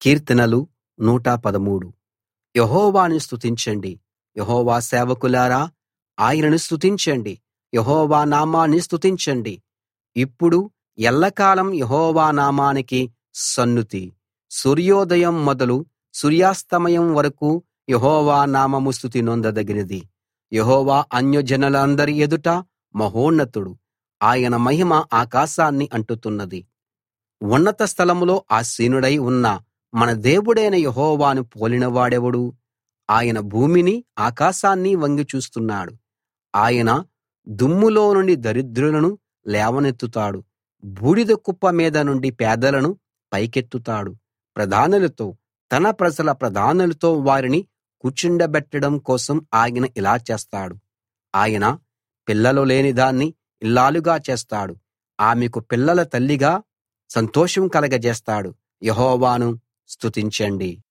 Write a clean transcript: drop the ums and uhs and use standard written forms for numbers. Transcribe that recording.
కీర్తనలు 113. యెహోవాను స్తుతించండి. యెహోవా సేవకులారా, ఆయనను స్తుతించండి. యెహోవా నామాన్ని స్తుతించండి. ఇప్పుడు ఎల్లకాలం యెహోవా నామానికి సన్నుతి. సూర్యోదయం మొదలు సూర్యాస్తమయం వరకూ యెహోవా నామము స్తుతి నొందదగినది. యెహోవా అన్యజనులందరి ఎదుట మహోన్నతుడు. ఆయన మహిమ ఆకాశాన్ని అంటుతున్నది. ఉన్నత స్థలంలో ఆసీనుడై ఉన్న మన దేవుడైన యెహోవాను పోలినవాడెవడు? ఆయన భూమిని ఆకాశాన్ని వంగి చూస్తున్నాడు. ఆయన దుమ్ములో నుండి దరిద్రులను లేవనెత్తుతాడు. బూడిద కుప్ప మీద నుండి పేదలను పైకెత్తుతాడు. ప్రధానులతో, తన ప్రజల ప్రధానులతో వారిని కూర్చుండబెట్టడం కోసం ఆయన ఇలా చేస్తాడు. ఆయన పిల్లలు లేని దాన్ని ఇల్లాలుగా చేస్తాడు. ఆమెకు పిల్లల తల్లిగా సంతోషం కలగజేస్తాడు. యెహోవాను స్తుతించండి.